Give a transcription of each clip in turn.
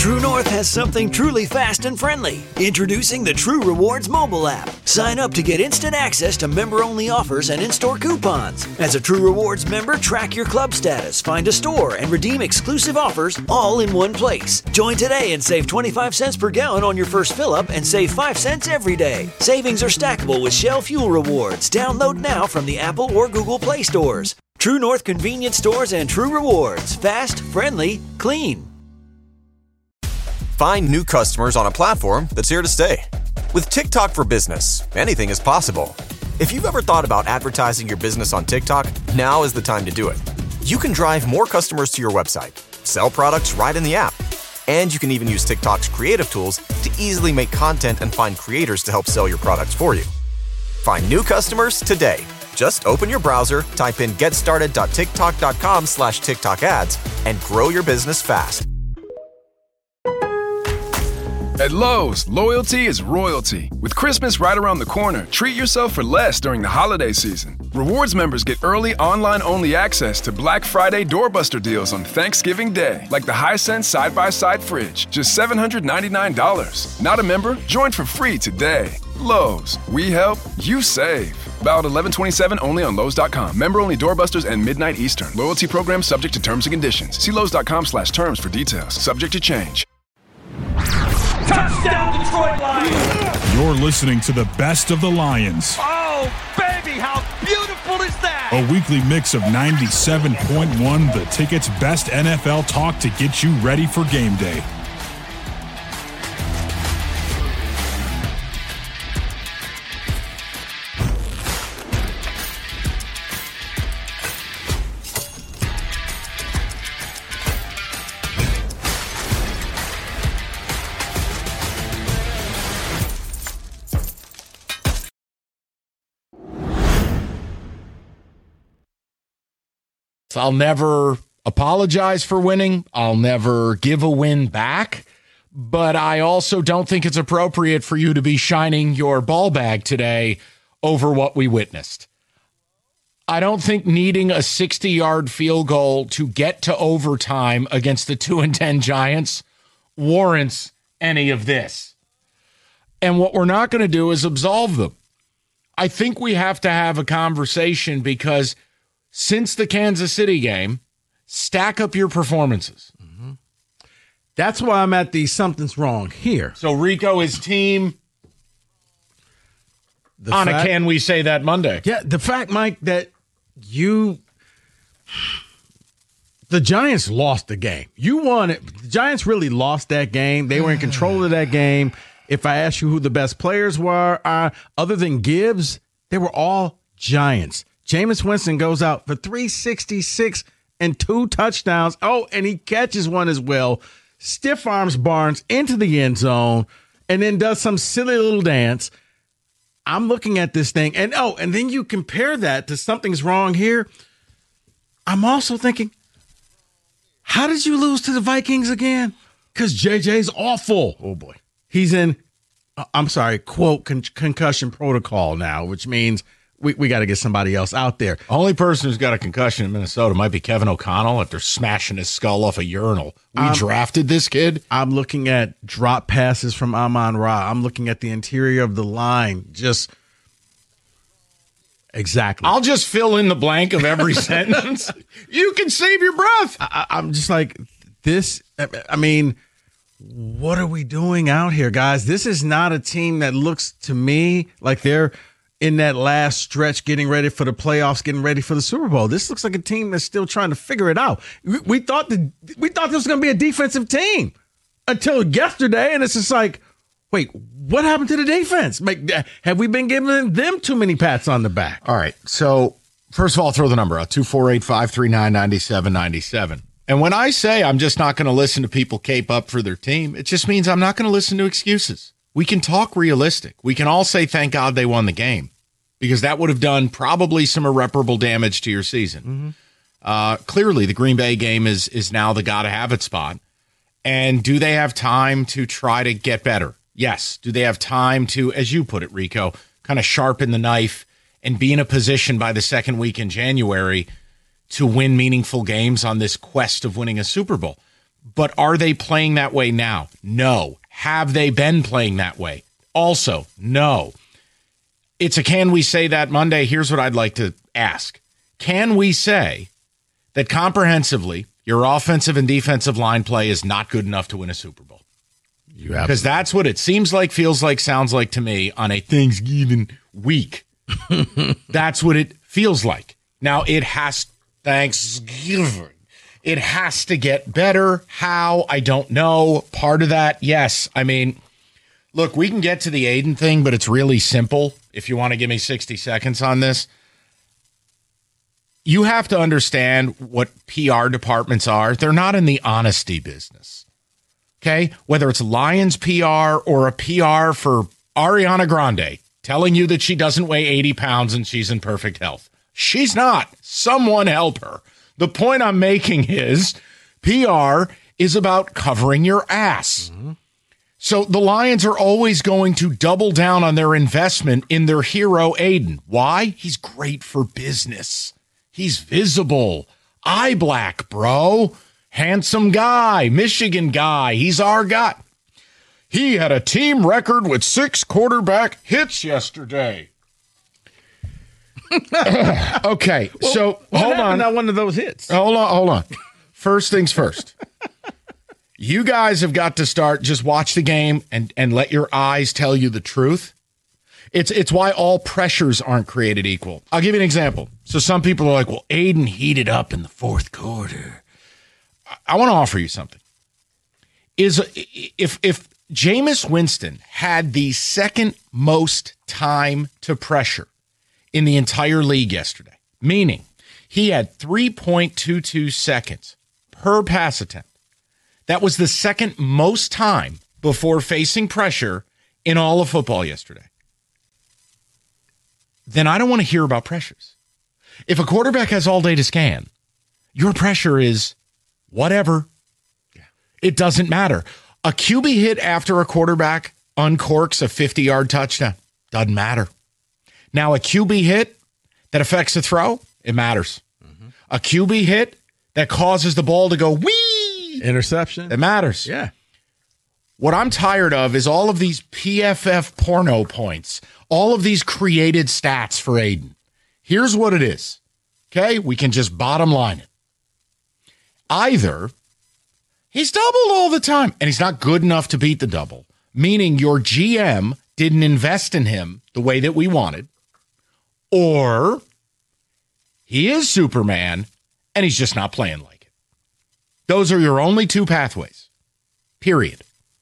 True North has something truly fast and friendly. Introducing the True Rewards mobile app. Sign up to get instant access to member-only offers and in-store coupons. As a True Rewards member, track your club status, find a store, and redeem exclusive offers all in one place. Join today and save 25 cents per gallon on your first fill-up and save 5 cents every day. Savings are stackable with Shell Fuel Rewards. Download now from the Apple or Google Play stores. True North Convenience Stores and True Rewards. Fast, friendly, clean. Find new customers on a platform that's here to stay. With TikTok for Business, anything is possible. If you've ever thought about advertising your business on TikTok, now is the time to do it. You can drive more customers to your website, sell products right in the app, and you can even use TikTok's creative tools to easily make content and find creators to help sell your products for you. Find new customers today. Just open your browser, type in getstarted.tiktok.com/TikTok ads, and grow your business fast. At Lowe's, loyalty is royalty. With Christmas right around the corner, treat yourself for less during the holiday season. Rewards members get early online-only access to Black Friday doorbuster deals on Thanksgiving Day, like the Hisense side-by-side fridge, just $799. Not a member? Join for free today. Lowe's, we help, you save. About 11/27 only on Lowe's.com. Member-only doorbusters and midnight Eastern. Loyalty program subject to terms and conditions. See Lowe's.com/terms for details. Subject to change. Touchdown, Detroit Lions! You're listening to the best of the Lions. Oh, baby, how beautiful is that? A weekly mix of 97.1 The Ticket's best NFL talk to get you ready for game day. I'll never apologize for winning. I'll never give a win back. But I also don't think it's appropriate for you to be shining your ball bag today over what we witnessed. I don't think needing a 60-yard field goal to get to overtime against the 2-10 Giants warrants any of this. And what we're not going to do is absolve them. I think we have to have a conversation because since the Kansas City game, stack up your performances. Mm-hmm. That's why I'm at the something's wrong here. So Rico is team on a Can We Say That Monday. Yeah, the fact, Mike, that the Giants lost the game. You won it. The Giants really lost that game. They were in control of that game. If I ask you who the best players were, other than Gibbs, they were all Giants. Jameis Winston goes out for 366 and 2 touchdowns. Oh, and he catches one as well. Stiff arms Barnes into the end zone and then does some silly little dance. I'm looking at this thing, and then you compare that to something's wrong here. I'm also thinking, how did you lose to the Vikings again? Because JJ's awful. Oh, boy. He's in, quote, concussion protocol now, which means we got to get somebody else out there. Only person who's got a concussion in Minnesota might be Kevin O'Connell after smashing his skull off a urinal. We drafted this kid. I'm looking at drop passes from Amon-Ra. I'm looking at the interior of the line. Just exactly. I'll just fill in the blank of every sentence. You can save your breath. I'm just like, this, I mean, what are we doing out here, guys? This is not a team that looks to me like they're in that last stretch, getting ready for the playoffs, getting ready for the Super Bowl. This looks like a team that's still trying to figure it out. We thought this was going to be a defensive team until yesterday, and it's just like, wait, what happened to the defense? Have we been giving them too many pats on the back? All right, so first of all, I'll throw the number out, 248-539-9797. And when I say I'm just not going to listen to people cape up for their team, it just means I'm not going to listen to excuses. We can talk realistic. We can all say, thank God they won the game, because that would have done probably some irreparable damage to your season. Mm-hmm. Clearly, the Green Bay game is now the gotta-have-it spot. And do they have time to try to get better? Yes. Do they have time to, as you put it, Rico, kind of sharpen the knife and be in a position by the second week in January to win meaningful games on this quest of winning a Super Bowl? But are they playing that way now? No. Have they been playing that way? Also, no. It's a can we say that Monday? Here's what I'd like to ask. Can we say that comprehensively your offensive and defensive line play is not good enough to win a Super Bowl? Because that's what it seems like, feels like, sounds like to me on a Thanksgiving week. That's what it feels like. Now, Thanksgiving. It has to get better. How? I don't know. Part of that, yes. I mean, look, we can get to the Aiden thing, but it's really simple. If you want to give me 60 seconds on this, you have to understand what PR departments are. They're not in the honesty business. Okay? Whether it's Lions PR or a PR for Ariana Grande telling you that she doesn't weigh 80 pounds and she's in perfect health. She's not. Someone help her. The point I'm making is PR is about covering your ass. Mm-hmm. So the Lions are always going to double down on their investment in their hero, Aiden. Why? He's great for business. He's visible. Eye black, bro. Handsome guy. Michigan guy. He's our guy. He had a team record with 6 quarterback hits yesterday. Okay, well, so hold on. Not one of those hits. Hold on. First things first. You guys have got to start, just watch the game and let your eyes tell you the truth. It's why all pressures aren't created equal. I'll give you an example. So some people are like, well, Aiden heated up in the fourth quarter. I want to offer you something. If Jameis Winston had the second most time to pressure in the entire league yesterday, meaning he had 3.22 seconds per pass attempt, that was the second most time before facing pressure in all of football yesterday, then I don't want to hear about pressures. If a quarterback has all day to scan, your pressure is whatever. It doesn't matter. A QB hit after a quarterback uncorks a 50-yard touchdown. Doesn't matter. Now, a QB hit that affects the throw, it matters. Mm-hmm. A QB hit that causes the ball to go whee! Interception. It matters. Yeah. What I'm tired of is all of these PFF porno points, all of these created stats for Aiden. Here's what it is. Okay? We can just bottom line it. Either he's doubled all the time and he's not good enough to beat the double, meaning your GM didn't invest in him the way that we wanted, or he is Superman and he's just not playing like it. Those are your only two pathways. Period.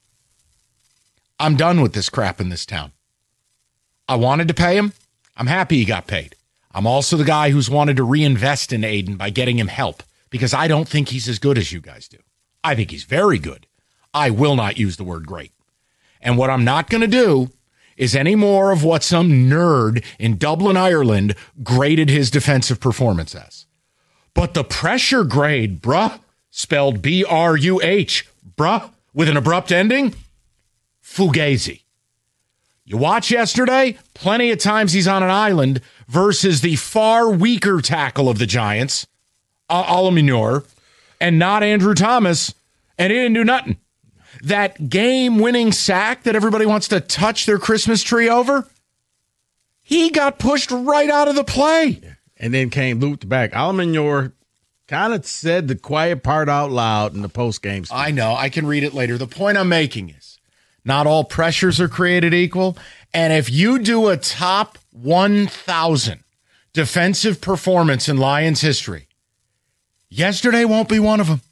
I'm done with this crap in this town. I wanted to pay him. I'm happy he got paid. I'm also the guy who's wanted to reinvest in Aiden by getting him help because I don't think he's as good as you guys do. I think he's very good. I will not use the word great. And what I'm not going to do is any more of what some nerd in Dublin, Ireland graded his defensive performance as. But the pressure grade, bruh, spelled B-R-U-H, bruh, with an abrupt ending, fugazi. You watch yesterday, plenty of times he's on an island versus the far weaker tackle of the Giants, Alaminor, and not Andrew Thomas, and he didn't do nothing. That game-winning sack that everybody wants to touch their Christmas tree over, he got pushed right out of the play. And then came looped back. Alaminor kind of said the quiet part out loud in the post-game speech. I know. I can read it later. The point I'm making is not all pressures are created equal. And if you do a top 1,000 defensive performance in Lions history, yesterday won't be one of them.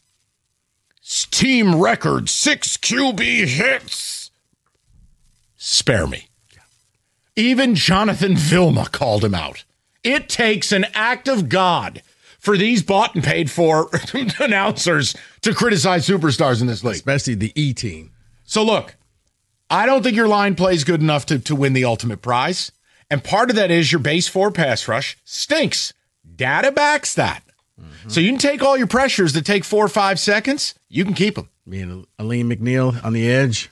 Team record 6 QB hits. Spare me. Even Jonathan Vilma called him out. It takes an act of God for these bought and paid for announcers to criticize superstars in this league. Especially the E team. So look, I don't think your line play is good enough to win the ultimate prize. And part of that is your base 4 pass rush stinks. Data backs that. Mm-hmm. So you can take all your pressures that take 4 or 5 seconds. You can keep them. Me and Aleem McNeil on the edge.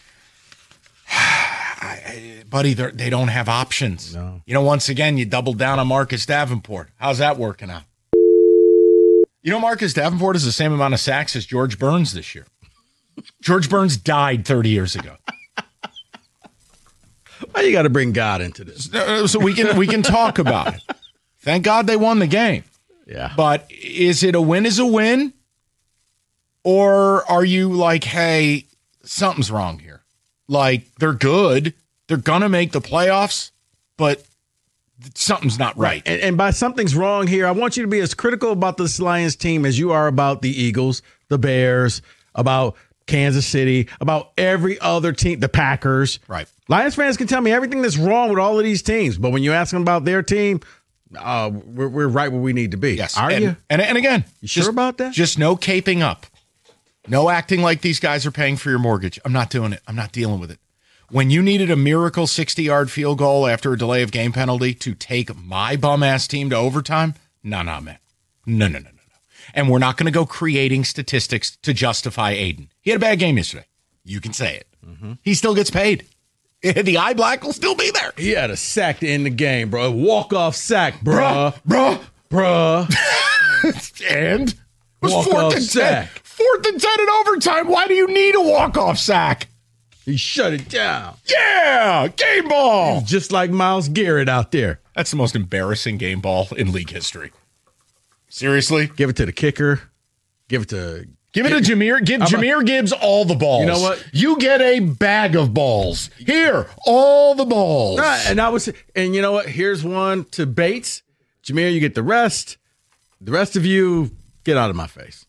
Buddy, they don't have options. No. You know, once again, you doubled down on Marcus Davenport. How's that working out? You know, Marcus Davenport has the same amount of sacks as George Burns this year. George Burns died 30 years ago. Why you got to bring God into this? So we can talk about it. Thank God they won the game. Yeah. But is it a win is a win? Or are you like, hey, something's wrong here? Like, they're good. They're going to make the playoffs, but something's not right. And by something's wrong here, I want you to be as critical about this Lions team as you are about the Eagles, the Bears, about Kansas City, about every other team, the Packers. Right. Lions fans can tell me everything that's wrong with all of these teams, but when you ask them about their team, we're right where we need to be. Yes. Are you? And again, you sure about that? Just no caping up. No acting like these guys are paying for your mortgage. I'm not doing it. I'm not dealing with it. When you needed a miracle 60-yard field goal after a delay of game penalty to take my bum-ass team to overtime, no, man. No. And we're not going to go creating statistics to justify Aiden. He had a bad game yesterday. You can say it. Mm-hmm. He still gets paid. The eye black will still be there. He had a sack to end the game, bro. Walk-off sack, bruh. And? It was walk-off 4th and sack. 10. 4th and 10 in overtime. Why do you need a walk-off sack? He shut it down. Yeah, game ball. He's just like Myles Garrett out there. That's the most embarrassing game ball in league history. Seriously? Give it to the kicker. Give it to Jameer. Give Jameer Gibbs all the balls. You know what? You get a bag of balls. Here, all the balls. And you know what? Here's one to Bates. Jameer, you get the rest. The rest of you, get out of my face.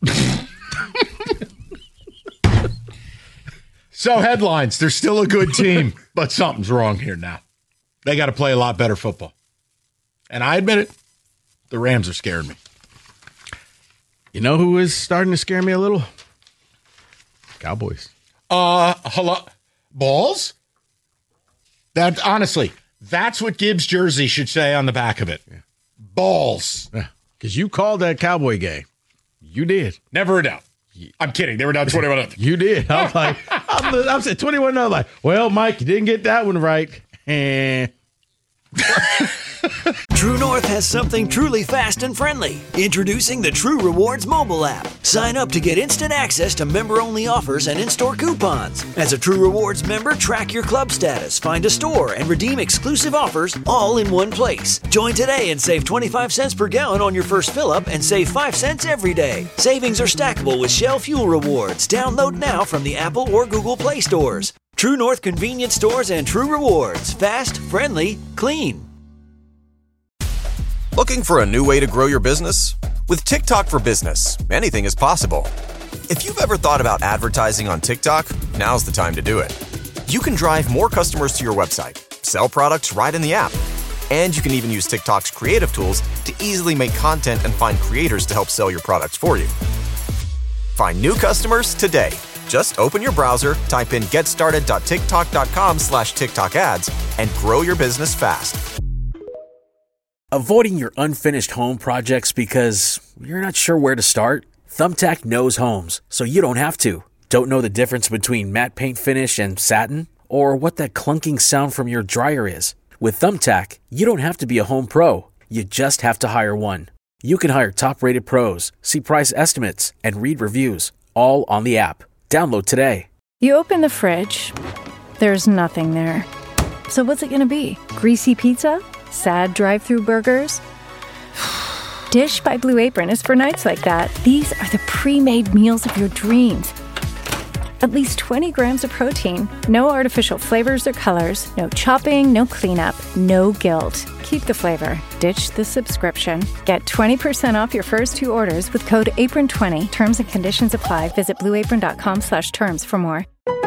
So headlines, they're still a good team, but something's wrong here now. They got to play a lot better football. And I admit it, the Rams are scaring me. You know who is starting to scare me a little? Cowboys. Hello? Balls? That honestly, that's what Gibbs' jersey should say on the back of it. Yeah. Balls. Because you called that Cowboy game. You did. Never a doubt. I'm kidding. They were down 21-0. You did. I was like, I'm saying 21-0. Like, well, Mike, you didn't get that one right. True North has something truly fast and friendly. Introducing the True Rewards mobile app. Sign up to get instant access to member-only offers and in-store coupons. As a True Rewards member, track your club status, find a store, and redeem exclusive offers all in one place. Join today and save 25 cents per gallon on your first fill-up and save 5 cents every day. Savings are stackable with Shell Fuel Rewards. Download now from the Apple or Google Play stores. True North convenience stores and True Rewards. Fast, friendly, clean. Looking for a new way to grow your business? With TikTok for Business, anything is possible. If you've ever thought about advertising on TikTok, now's the time to do it. You can drive more customers to your website, sell products right in the app, and you can even use TikTok's creative tools to easily make content and find creators to help sell your products for you. Find new customers today. Just open your browser, type in getstarted.tiktok.com/TikTok ads, and grow your business fast. Avoiding your unfinished home projects because you're not sure where to start? Thumbtack knows homes, so you don't have to. Don't know the difference between matte paint finish and satin? Or what that clunking sound from your dryer is? With Thumbtack, you don't have to be a home pro. You just have to hire one. You can hire top-rated pros, see price estimates, and read reviews, all on the app. Download today. You open the fridge. There's nothing there. So what's it going to be? Greasy pizza? Sad drive-thru burgers? Dish by Blue Apron is for nights like that. These are the pre-made meals of your dreams. At least 20 grams of protein, no artificial flavors or colors, no chopping, no cleanup, no guilt. Keep the flavor. Ditch the subscription. Get 20% off your first 2 orders with code APRON20. Terms and conditions apply. Visit blueapron.com/terms for more.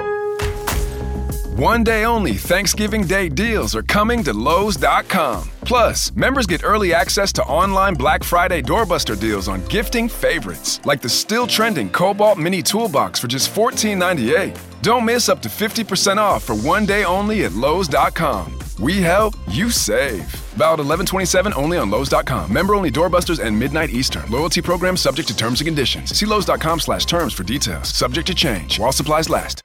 One day only Thanksgiving Day deals are coming to Lowe's.com. Plus, members get early access to online Black Friday doorbuster deals on gifting favorites, like the still trending Cobalt Mini Toolbox for just $14.98. Don't miss up to 50% off for one day only at Lowe's.com. We help, you save. Valid 11/27 only on Lowe's.com. Member only doorbusters and midnight Eastern. Loyalty program subject to terms and conditions. See Lowe's.com/terms for details. Subject to change while supplies last.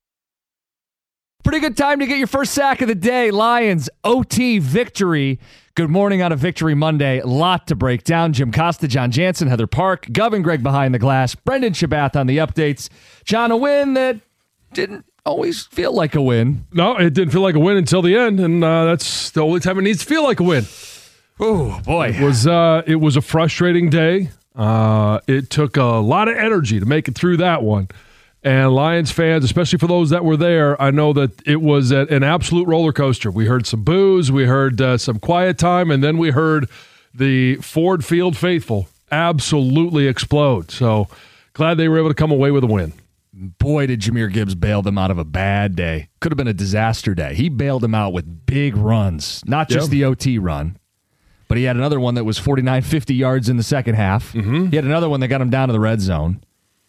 Pretty good time to get your first sack of the day. Lions OT victory. Good morning on a Victory Monday. A lot to break down. Jim Costa, John Jansen, Heather Park, Gov and Greg behind the glass, Brendan Shabath on the updates. John, a win that didn't always feel like a win. No, it didn't feel like a win until the end, and that's the only time it needs to feel like a win. Oh, boy. It was a frustrating day. It took a lot of energy to make it through that one. And Lions fans, especially for those that were there, I know that it was an absolute roller coaster. We heard some boos, we heard some quiet time, and then we heard the Ford Field faithful absolutely explode. So glad they were able to come away with a win. Boy, did Jahmyr Gibbs bail them out of a bad day. Could have been a disaster day. He bailed them out with big runs, not just the OT run, but he had another one that was 49, 50 yards in the second half. Mm-hmm. He had another one that got him down to the red zone.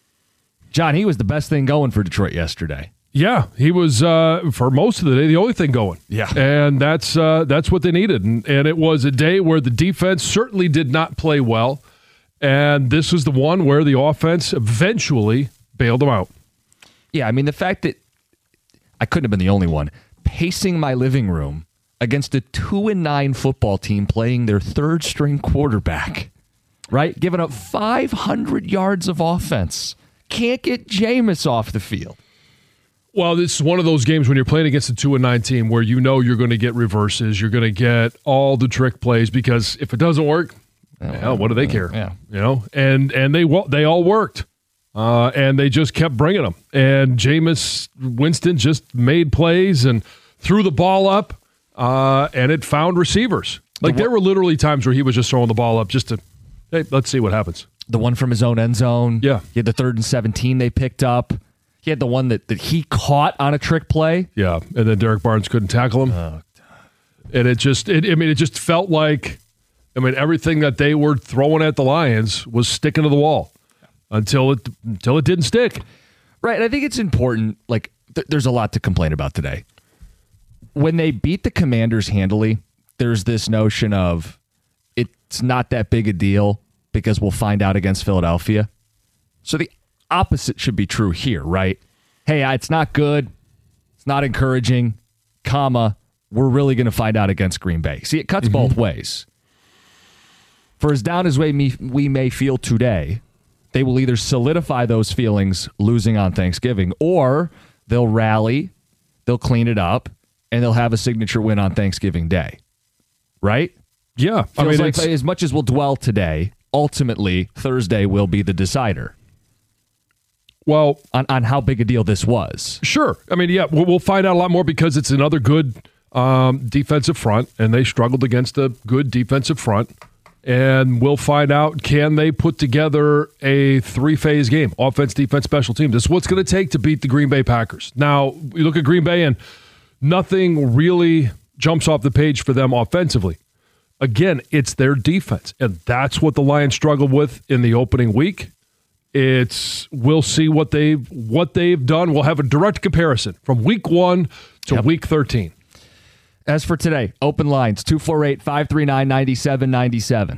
John, he was the best thing going for Detroit yesterday. Yeah, he was, for most of the day, the only thing going. Yeah. And that's what they needed. And it was a day where the defense certainly did not play well. And this was the one where the offense eventually bailed them out. Yeah, I mean, the fact that I couldn't have been the only one pacing my living room against a 2-9 football team playing their third-string quarterback, right? Giving up 500 yards of offense. Can't get Jameis off the field. Well, this is one of those games when you're playing against a 2-9 team where you know you're going to get reverses, you're going to get all the trick plays, because if it doesn't work, hell, what do they care? Yeah. You know, and they all worked, and they just kept bringing them. And Jameis Winston just made plays and threw the ball up, and it found receivers. Like there were literally times where he was just throwing the ball up just to, hey, let's see what happens. The one from his own end zone. Yeah. He had the 3rd and 17 they picked up. He had the one that he caught on a trick play. Yeah, and then Derek Barnes couldn't tackle him. And it just felt like, everything that they were throwing at the Lions was sticking to the wall until it didn't stick. Right, and I think it's important, there's a lot to complain about today. When they beat the Commanders handily, there's this notion of it's not that big a deal because we'll find out against Philadelphia. So the opposite should be true here, right? Hey, it's not good. It's not encouraging, we're really going to find out against Green Bay. See, it cuts both ways. For as down as we may feel today, they will either solidify those feelings losing on Thanksgiving, or they'll rally, they'll clean it up, and they'll have a signature win on Thanksgiving Day. Right? Yeah. Feels like as much as we'll dwell today, ultimately, Thursday will be the decider. Well, on how big a deal this was. Sure. We'll find out a lot more because it's another good defensive front, and they struggled against a good defensive front. And we'll find out, can they put together a 3-phase game, offense, defense, special teams. This is what's going to take to beat the Green Bay Packers. Now, you look at Green Bay, and nothing really jumps off the page for them offensively. Again, it's their defense, and that's what the Lions struggled with in the opening week. We'll see what they've done. We'll have a direct comparison from week 1 to week 13. As for today, open lines, 248-539-9797.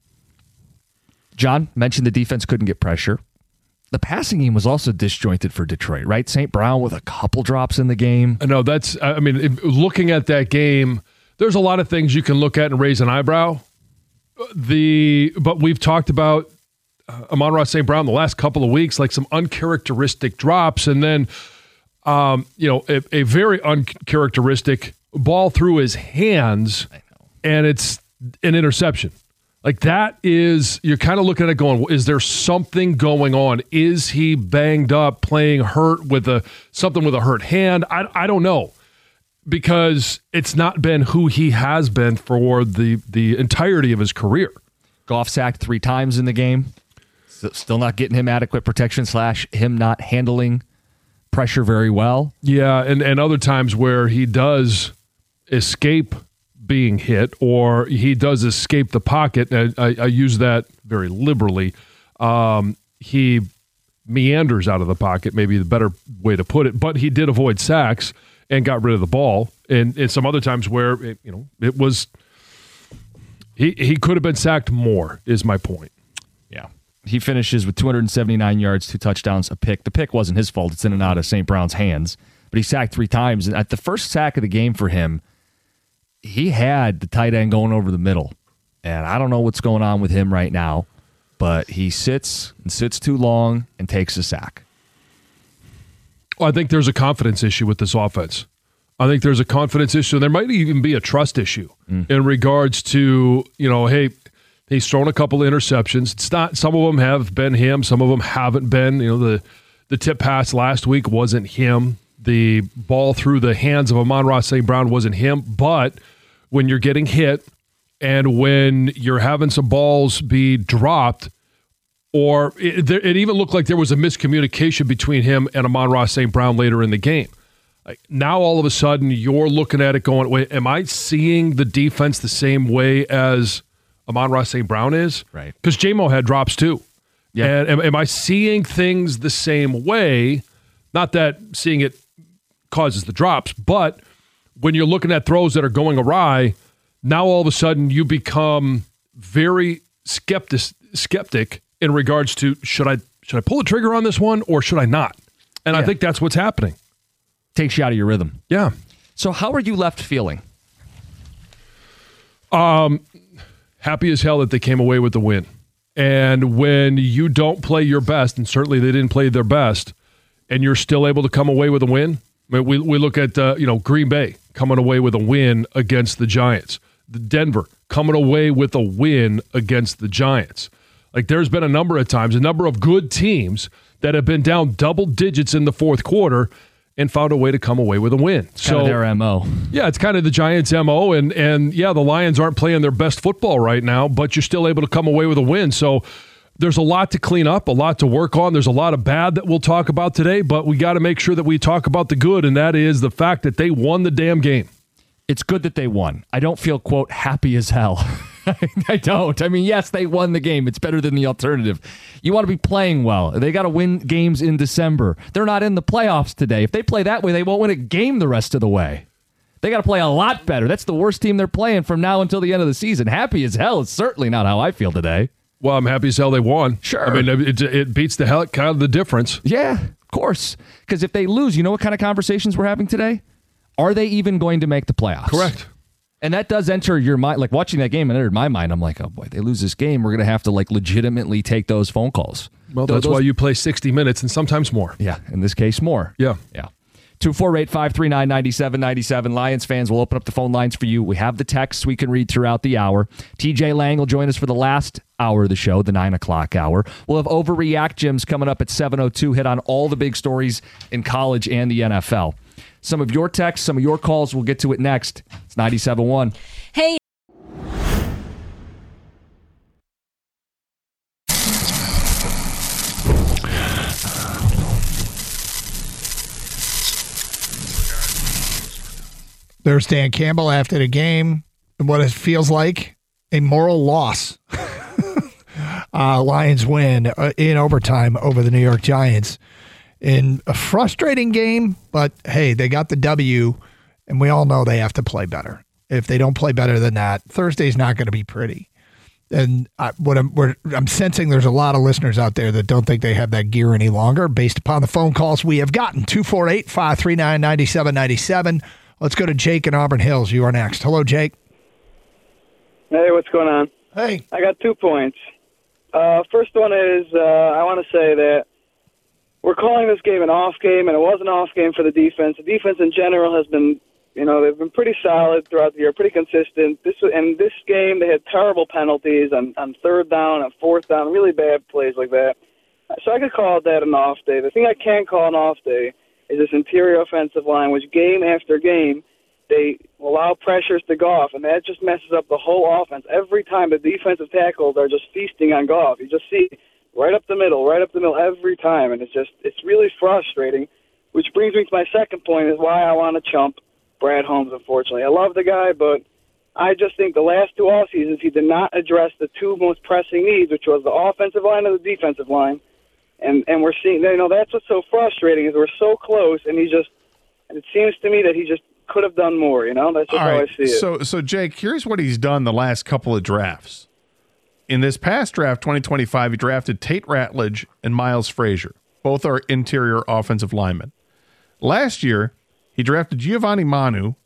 John mentioned the defense couldn't get pressure. The passing game was also disjointed for Detroit, right? St. Brown with a couple drops in the game. No, looking at that game, there's a lot of things you can look at and raise an eyebrow. But we've talked about Amon-Ra St. Brown the last couple of weeks, like some uncharacteristic drops, and then a very uncharacteristic ball through his hands, and it's an interception. Like that is, you're kind of looking at it going, is there something going on? Is he banged up, playing hurt with something with a hurt hand? I don't know, because it's not been who he has been for the entirety of his career. Goff sacked 3 times in the game. Still not getting him adequate protection / him not handling pressure very well. Yeah, and other times where he does escape being hit, or he does escape the pocket, and I use that very liberally. He meanders out of the pocket, maybe the better way to put it, but he did avoid sacks and got rid of the ball. And some other times where it was he could have been sacked more, is my point. Yeah. He finishes with 279 yards, 2 touchdowns, a pick. The pick wasn't his fault. It's in and out of St. Brown's hands. But he sacked 3 times. And at the first sack of the game for him, he had the tight end going over the middle. And I don't know what's going on with him right now, but he sits too long and takes a sack. Well, I think there's a confidence issue with this offense. I think there's a confidence issue. There might even be a trust issue in regards to, hey, he's thrown a couple of interceptions. It's not, some of them have been him, some of them haven't been. The tip pass last week wasn't him. The ball through the hands of Amon-Ra St. Brown wasn't him. But when you're getting hit and when you're having some balls be dropped, or it even looked like there was a miscommunication between him and Amon-Ra St. Brown later in the game. Now all of a sudden you're looking at it going, wait, am I seeing the defense the same way as Amon-Ra St. Brown is? Right. Because J-Mo had drops too. Yeah. And am I seeing things the same way? Not that seeing it causes the drops, but when you're looking at throws that are going awry, now all of a sudden you become very skeptic in regards to should I pull the trigger on this one or should I not? And I think that's what's happening. Takes you out of your rhythm. Yeah. So how are you left feeling? Happy as hell that they came away with the win. And when you don't play your best, and certainly they didn't play their best, and you're still able to come away with a win. I mean, we look at Green Bay coming away with a win against the Giants. Denver coming away with a win against the Giants. Like, there's been a number of times, a number of good teams that have been down double digits in the fourth quarter and found a way to come away with a win. It's kind of their MO. Yeah, it's kind of the Giants' MO. And yeah, the Lions aren't playing their best football right now, but you're still able to come away with a win. So there's a lot to clean up, a lot to work on. There's a lot of bad that we'll talk about today, but we got to make sure that we talk about the good, and that is the fact that they won the damn game. It's good that they won. I don't feel, quote, happy as hell. I don't. I mean, yes, they won the game. It's better than the alternative. You want to be playing well. They got to win games in December. They're not in the playoffs today. If they play that way, they won't win a game the rest of the way. They got to play a lot better. That's the worst team they're playing from now until the end of the season. Happy as hell is certainly not how I feel today. Well, I'm happy as hell they won. Sure. I mean, it beats the hell kind of the difference. Yeah, of course. Because if they lose, you know what kind of conversations we're having today? Are they even going to make the playoffs? Correct. And that does enter your mind. Like, watching that game, it entered my mind. I'm like, oh boy, they lose this game, we're going to have to legitimately take those phone calls. Well, that's why you play 60 minutes and sometimes more. Yeah, in this case, more. Yeah. 248-539-9797. Lions fans, will open up the phone lines for you. We have the texts we can read throughout the hour. TJ Lang will join us for the last hour of the show, the 9 o'clock hour. We'll have Overreact Gyms coming up at 7:02, hit on all the big stories in college and the NFL. Some of your texts, some of your calls, we'll get to it next. It's 97.1. Hey. There's Dan Campbell after the game, and what it feels like a moral loss. Lions win in overtime over the New York Giants in a frustrating game, but hey, they got the W, and we all know they have to play better. If they don't play better than that, Thursday's not going to be pretty. And I'm sensing there's a lot of listeners out there that don't think they have that gear any longer based upon the phone calls we have gotten. 248-539-9797. Let's go to Jake in Auburn Hills. You are next. Hello, Jake. Hey, what's going on? Hey. I got 2 points. First one is I want to say that we're calling this game an off game, and it was an off game for the defense. The defense in general has been, they've been pretty solid throughout the year, pretty consistent. This game, they had terrible penalties on third down, on fourth down, really bad plays like that. So I could call that an off day. The thing I can't call an off day is this interior offensive line, which game after game, they allow pressures to Goff, and that just messes up the whole offense. Every time the defensive tackles are just feasting on Goff. You just see right up the middle every time, and it's really frustrating, which brings me to my second point is why I want to chump Brad Holmes, unfortunately. I love the guy, but I just think the last 2 off seasons he did not address the 2 most pressing needs, which was the offensive line and the defensive line. And we're seeing, that's what's so frustrating is we're so close, and it seems to me that he just could have done more, That's just how I see it. So Jake, here's what he's done the last couple of drafts. In this past draft, 2025, he drafted Tate Ratledge and Miles Frazier. Both are interior offensive linemen. Last year, he drafted Giovanni Manu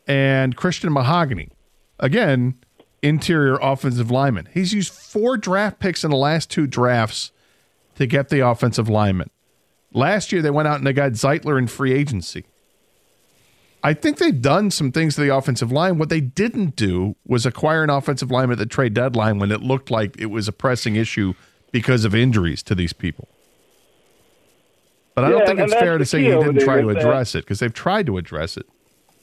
and Christian Mahogany. Again, interior offensive lineman. He's used 4 draft picks in the last 2 drafts to get the offensive lineman. Last year, they went out and they got Zeitler in free agency. I think they've done some things to the offensive line. What they didn't do was acquire an offensive lineman at the trade deadline when it looked like it was a pressing issue because of injuries to these people. But I don't think it's fair to say you didn't try to address it, because they've tried to address it.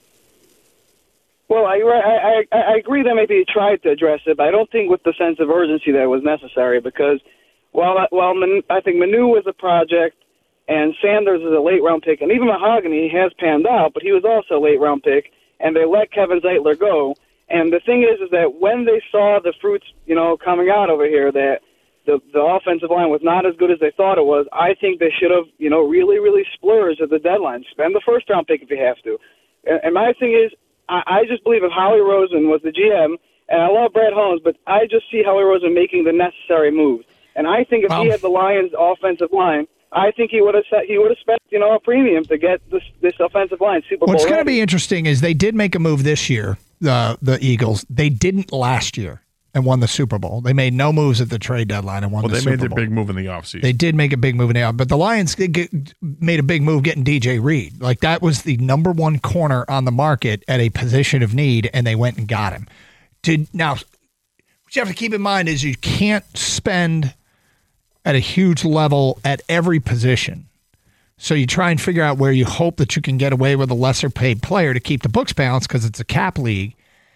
Well, I agree that maybe he tried to address it, but I don't think with the sense of urgency that was necessary, because while I think Manu was a project and Sanders is a late-round pick, and even Mahogany has panned out, but he was also a late-round pick, and they let Kevin Zeitler go. And the thing is that when they saw the fruits, coming out over here, that the offensive line was not as good as they thought it was, I think they should have, really, really splurged at the deadline. Spend the first-round pick if you have to. And my thing is, I just believe if Howie Roseman was the GM, and I love Brad Holmes, but I just see Howie Roseman making the necessary moves. And I think if he had the Lions' offensive line, I think he would have spent a premium to get this offensive line Super Bowl. What's going to be interesting is they did make a move this year, the Eagles. They didn't last year and won the Super Bowl. They made no moves at the trade deadline and won the Super Bowl. They made their big move in the offseason. They did make a big move in the offseason. But the Lions made a big move getting DJ Reed. Like, that was the number 1 corner on the market at a position of need, and they went and got him. Now, what you have to keep in mind is you can't spend at a huge level at every position. So you try and figure out where you hope that you can get away with a lesser paid player to keep the books balanced, because it's a cap league.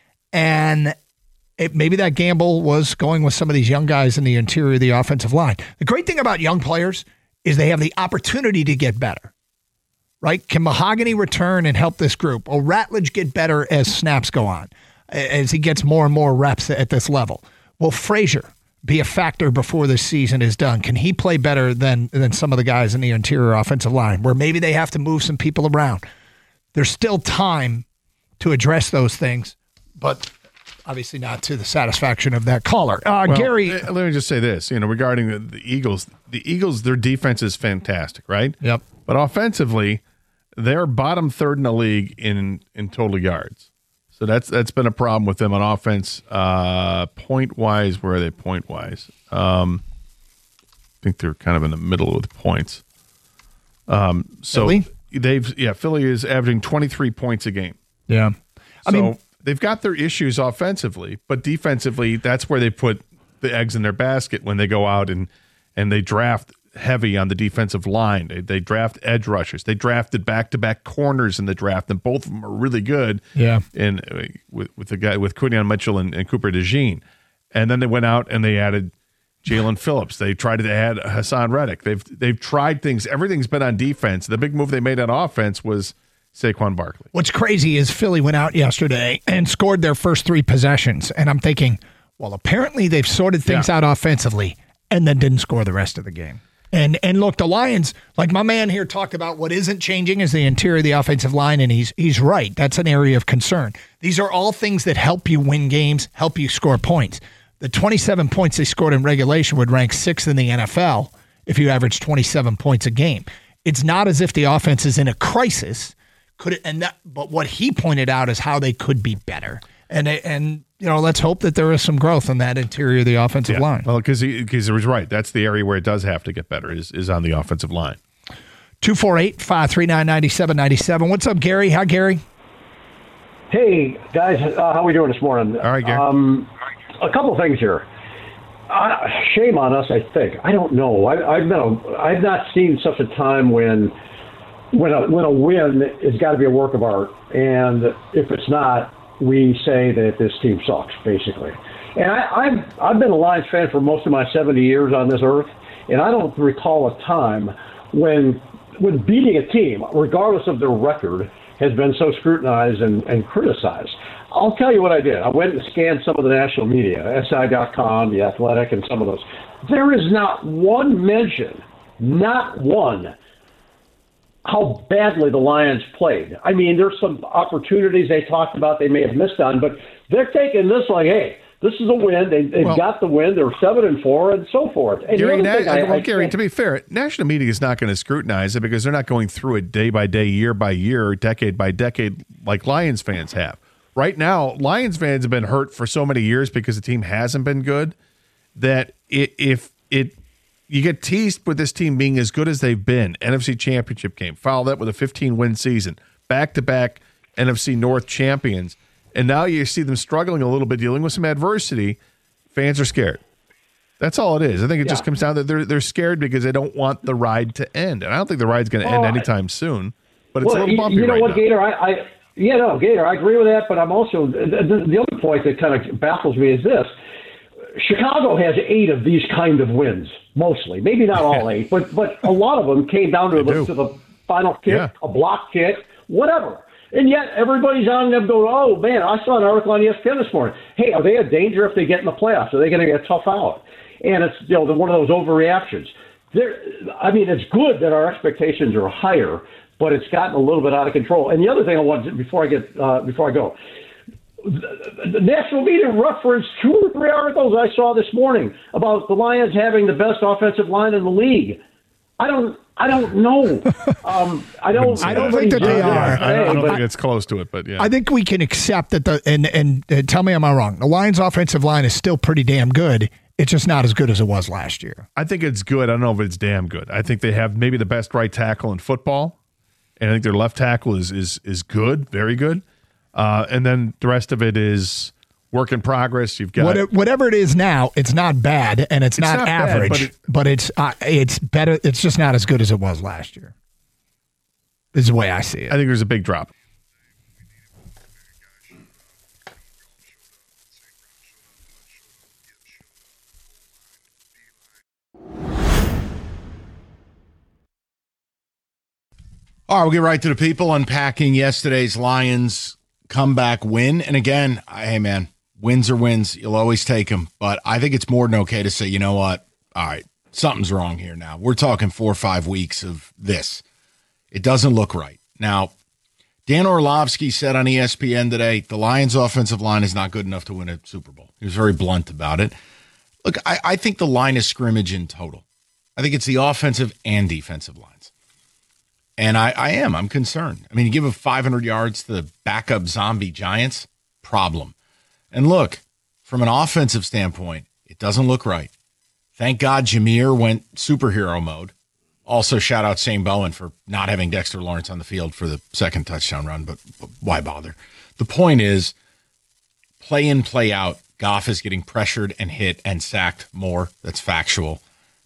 And maybe that gamble was going with some of these young guys in the interior of the offensive line. The great thing about young players is they have the opportunity to get better, right? Can Mahogany return and help this group? Will Ratledge get better as snaps go on, as he gets more and more reps at this level? Will Frazier be a factor before the season is done? Can he play better than some of the guys in the interior offensive line, where maybe they have to move some people around? There's still time to address those things, but obviously not to the satisfaction of that caller. Gary. Let me just say this, regarding the Eagles. The Eagles, their defense is fantastic, right? Yep. But offensively, they're bottom 3rd in the league in total yards. So that's been a problem with them on offense. Point-wise, where are they point-wise? I think they're kind of in the middle with points. Philly? Philly is averaging 23 points a game. Yeah. I mean, they've got their issues offensively, but defensively, that's where they put the eggs in their basket when they go out and they draft heavy on the defensive line. They draft edge rushers. They drafted back-to-back corners in the draft, and both of them are really good. Yeah. And with the guy with Quinyon Mitchell and Cooper DeJean. And then they went out and they added Jalen Phillips. They tried to add Hassan Reddick. They've tried things. Everything's been on defense. The big move they made on offense was Saquon Barkley. What's crazy is Philly went out yesterday and scored their first 3 possessions. And I'm thinking, well, apparently they've sorted things out offensively and then didn't score the rest of the game. And look, the Lions, like my man here talked about, what isn't changing is the interior of the offensive line, and he's right. That's an area of concern. These are all things that help you win games, help you score points. The 27 points they scored in regulation would rank 6th in the NFL if you average 27 points a game. It's not as if the offense is in a crisis. But what he pointed out is how they could be better. And let's hope that there is some growth in that interior of the offensive line. Well, because he was right. That's the area where it does have to get better is on the offensive line. 248-539-9797. What's up, Gary? Hi, Gary. Hey, guys. How are we doing this morning? All right, Gary. A couple things here. Shame on us, I think. I don't know. I've not seen such a time when a win has got to be a work of art, and if it's not, we say that this team sucks, basically. And I've been a Lions fan for most of my 70 years on this earth, and I don't recall a time when beating a team, regardless of their record, has been so scrutinized and criticized. I'll tell you what I did. I went and scanned some of the national media, SI.com, The Athletic, and some of those. There is not one mention, not one, how badly the Lions played. I mean, there's some opportunities they talked about they may have missed on, but they're taking this like, hey, This is a win. They've got the win. They're 7-4 and so forth. And Gary, to be fair, national media is not going to scrutinize it because they're not going through it day by day, year by year, decade by decade like Lions fans have. Right now, Lions fans have been hurt for so many years because the team hasn't been good that you get teased with this team being as good as they've been. NFC Championship game, follow that with a 15-win season, back-to-back NFC North champions. And now you see them struggling a little bit, dealing with some adversity. Fans are scared. That's all it is. I think it just comes down to they're scared because they don't want the ride to end. And I don't think the ride's going to end anytime soon. But it's a little bumpy You know right what, now. Gator? Gator, I agree with that. But I'm also the other point that kind of baffles me is this: Chicago has 8 of these kind of wins, mostly. Maybe not all 8, but a lot of them came down to the final kick, a block kick, whatever. And yet everybody's on them going, oh, man, I saw an article on ESPN this morning. Hey, are they a danger if they get in the playoffs? Are they going to get tough out? And it's one of those overreactions. It's good that our expectations are higher, but it's gotten a little bit out of control. And the other thing I want to, before I go, the national media referenced 2 or 3 articles I saw this morning about the Lions having the best offensive line in the league. I don't know. I don't think that they are. I don't think it's close to it, but yeah. I think we can accept that and tell me, am I wrong? The Lions' offensive line is still pretty damn good. It's just not as good as it was last year. I think it's good. I don't know if it's damn good. I think they have maybe the best right tackle in football, and I think their left tackle is good, very good. And then the rest of it is work in progress. You've got whatever it is now. It's not bad, and it's not average, but it's better. It's just not as good as it was last year. Is the way I see it. I think there's a big drop. All right, we'll get right to the people unpacking yesterday's Lions comeback win. And again, hey, man, wins are wins. You'll always take them. But I think it's more than okay to say, you know what? All right, something's wrong here now. We're talking 4 or 5 weeks of this. It doesn't look right. Now, Dan Orlovsky said on ESPN today, the Lions' offensive line is not good enough to win a Super Bowl. He was very blunt about it. Look, I think the line is scrimmage in total. I think it's the offensive and defensive lines. And I'm concerned. I mean, you give up 500 yards to the backup zombie Giants, problem. And look, from an offensive standpoint, it doesn't look right. Thank God Jameer went superhero mode. Also, shout out Shane Bowen for not having Dexter Lawrence on the field for the second touchdown run, but why bother? The point is, play in, play out, Goff is getting pressured and hit and sacked more. That's factual.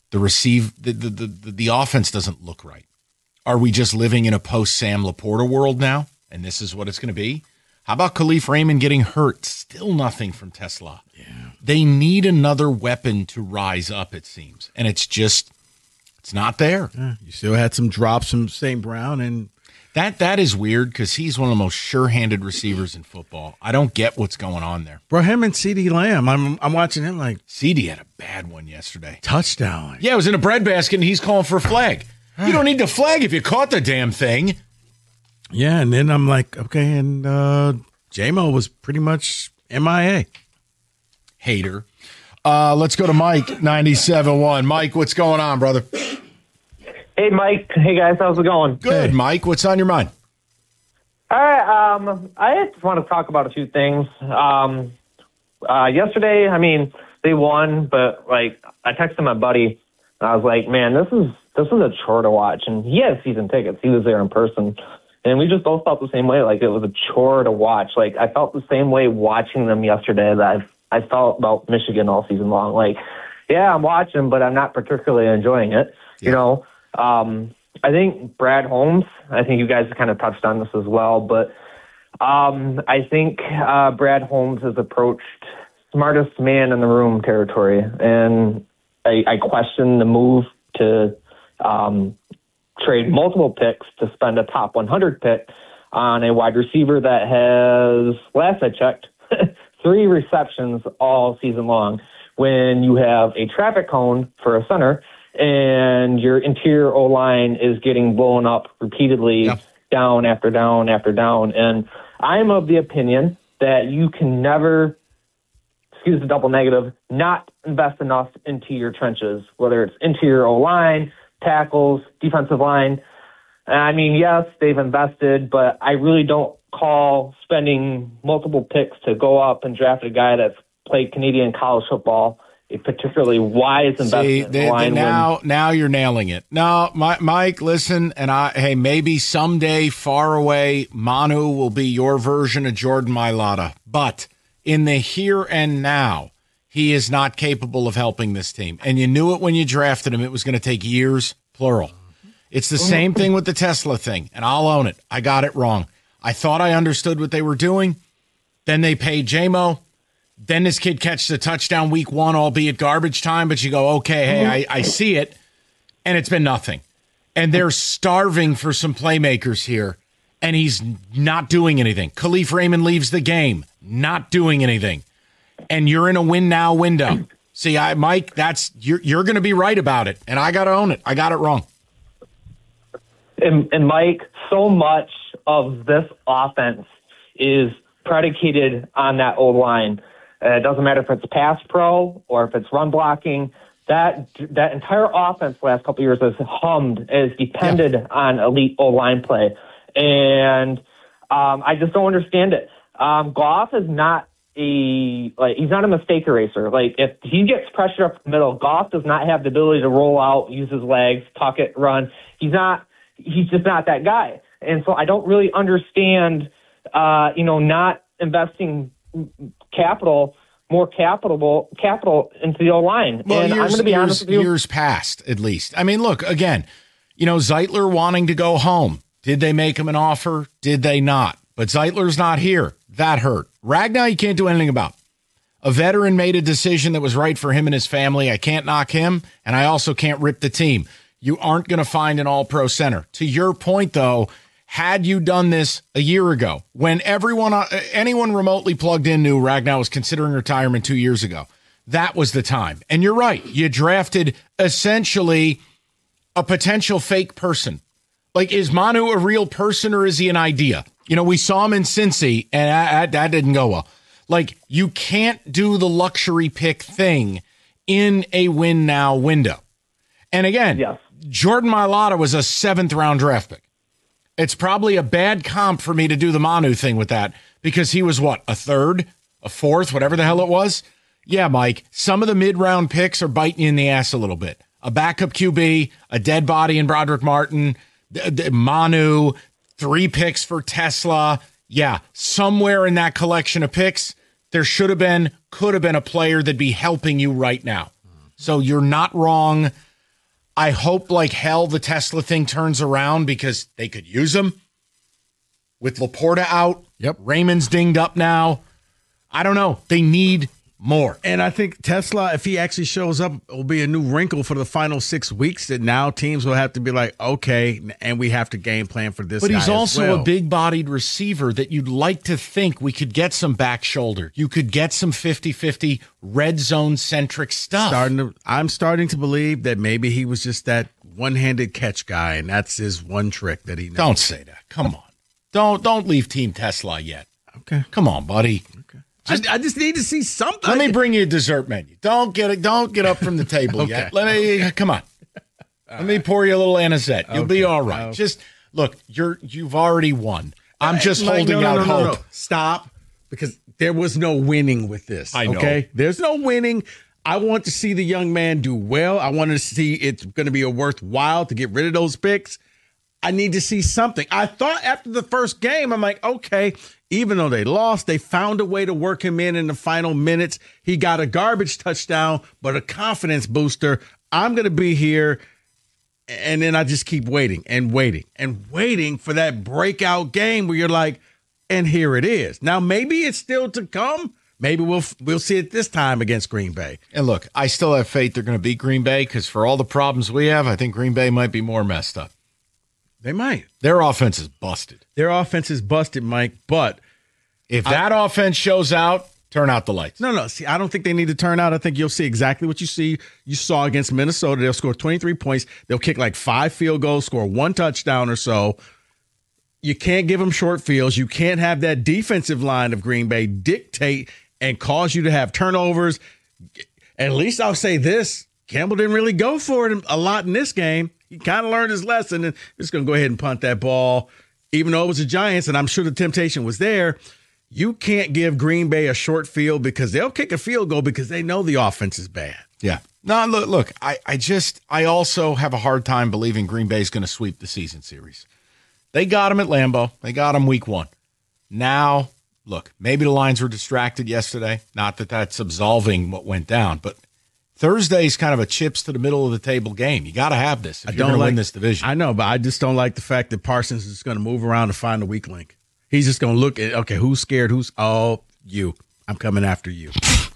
The offense doesn't look right. Are we just living in a post-Sam Laporta world now? And this is what it's going to be? How about Khalif Raymond getting hurt? Still nothing from Tesla. Yeah. They need another weapon to rise up, it seems. And it's not there. Yeah, you still had some drops from St. Brown. And that is weird because he's one of the most sure-handed receivers in football. I don't get what's going on there. Bro, him and CeeDee Lamb, I'm watching him like. CeeDee had a bad one yesterday. Touchdown. Yeah, it was in a breadbasket, and he's calling for a flag. You don't need to flag if you caught the damn thing. Yeah, and then I'm like, okay, and J-Mo was pretty much MIA. Hater. Let's go to Mike, 97.1. Mike, what's going on, brother? Hey, Mike. Hey, guys. How's it going? Good, Mike. What's on your mind? All right. I just want to talk about a few things. Yesterday, I mean, they won, but, like, I texted my buddy, and I was like, man, this is a chore to watch. And he has season tickets. He was there in person. And we just both felt the same way. Like, it was a chore to watch. Like, I felt the same way watching them yesterday that I felt about Michigan all season long. Like, yeah, I'm watching, but I'm not particularly enjoying it. Yeah. You know, I think Brad Holmes, I think you guys kind of touched on this as well, but I think Brad Holmes has approached smartest man in the room territory. And I question the move to trade multiple picks to spend a top 100 pick on a wide receiver that has, last I checked, 3 receptions all season long, when you have a traffic cone for a center and your interior O-line is getting blown up repeatedly, down after down after down. And I'm of the opinion that you can never excuse the double negative, not invest enough into your trenches, whether it's interior O-line, tackles, defensive line. I mean, yes, they've invested, but I really don't call spending multiple picks to go up and draft a guy that's played Canadian college football a particularly wise investment. Now you're nailing it. No, Mike, listen, and maybe someday far away, Manu will be your version of Jordan Mailata. But in the here and now, he is not capable of helping this team. And you knew it when you drafted him. It was going to take years, plural. It's the same thing with the Tesla thing, and I'll own it. I got it wrong. I thought I understood what they were doing. Then they paid J-Mo. Then this kid catches a touchdown week 1, albeit garbage time, but you go, okay, hey, I see it, and it's been nothing. And they're starving for some playmakers here, and he's not doing anything. Khalif Raymond leaves the game, not doing anything. And you're in a win-now window. See, Mike, you're going to be right about it, and I got to own it. I got it wrong. And Mike, so much of this offense is predicated on that old line. It doesn't matter if it's pass pro or if it's run blocking. That entire offense the last couple of years has hummed, is depended on elite O-line play. And I just don't understand it. Goff is not he's not a mistake eraser. Like, if he gets pressure up the middle, Goff does not have the ability to roll out, use his legs, tuck it, run. He's just not that guy. And so I don't really understand, not investing more capital into the O-line. Well, and I'm going to be honest with you. Years past, at least. I mean, look, again, Zeitler wanting to go home. Did they make him an offer? Did they not? But Zeitler's not here. That hurt. Ragnow, you can't do anything about. A veteran made a decision that was right for him and his family. I can't knock him, and I also can't rip the team. You aren't going to find an all-pro center. To your point, though, had you done this a year ago, when anyone remotely plugged in knew Ragnow was considering retirement 2 years ago, that was the time. And you're right. You drafted essentially a potential fake person. Like, is Manu a real person or is he an idea? We saw him in Cincy, and that didn't go well. Like, you can't do the luxury pick thing in a win-now window. And again, Jordan Mailata was a 7th-round draft pick. It's probably a bad comp for me to do the Manu thing with that, because he was, a 3rd, a 4th, whatever the hell it was? Yeah, Mike, some of the mid-round picks are biting you in the ass a little bit. A backup QB, a dead body in Broderick Martin, Manu, 3 picks for Tesla. Yeah, somewhere in that collection of picks, there could have been a player that'd be helping you right now. So you're not wrong. I hope like hell the Tesla thing turns around, because they could use him. With Laporta out, Raymond's dinged up now. I don't know. They need more. And I think Tesla, if he actually shows up, will be a new wrinkle for the final 6 weeks, that now teams will have to be like, okay, and we have to game plan for this guy. But he's also a big-bodied receiver that you'd like to think we could get some back shoulder. You could get some 50-50 red zone-centric stuff. I'm starting to believe that maybe he was just that one-handed catch guy, and that's his one trick that he knows. Don't say that. Come on. Don't leave Team Tesla yet. Okay. Come on, buddy. Okay. I just need to see something. Let me bring you a dessert menu. Don't get up from the table yet. Come on. Let me pour you a little anisette. You'll be all right. Okay. Just look, you've already won. I'm just holding out hope. No. Stop, because there was no winning with this. I know. Okay, there's no winning. I want to see the young man do well. I want to see it's going to be a worthwhile to get rid of those picks. I need to see something. I thought after the first game, I'm like, okay, even though they lost, they found a way to work him in the final minutes. He got a garbage touchdown, but a confidence booster. I'm going to be here. And then I just keep waiting and waiting and waiting for that breakout game where you're like, and here it is. Now, maybe it's still to come. Maybe we'll see it this time against Green Bay. And look, I still have faith they're going to beat Green Bay, because for all the problems we have, I think Green Bay might be more messed up. They might. Their offense is busted. Their offense is busted, Mike. But if that offense shows out, turn out the lights. No. See, I don't think they need to turn out. I think you'll see exactly what you saw against Minnesota. They'll score 23 points. They'll kick like 5 field goals, score 1 touchdown or so. You can't give them short fields. You can't have that defensive line of Green Bay dictate and cause you to have turnovers. At least I'll say this. Campbell didn't really go for it a lot in this game. He kind of learned his lesson and just going to go ahead and punt that ball, even though it was the Giants, and I'm sure the temptation was there. You can't give Green Bay a short field because they'll kick a field goal because they know the offense is bad. Yeah. No, look, I also have a hard time believing Green Bay's going to sweep the season series. They got him at Lambeau. They got him week 1. Now, look, maybe the Lions were distracted yesterday. Not that that's absolving what went down, but Thursday's kind of a chips to the middle of the table game. You got to have this if you're going to win this division. I know, but I just don't like the fact that Parsons is going to move around and find the weak link. He's just going to look at, okay, who's scared? You. I'm coming after you.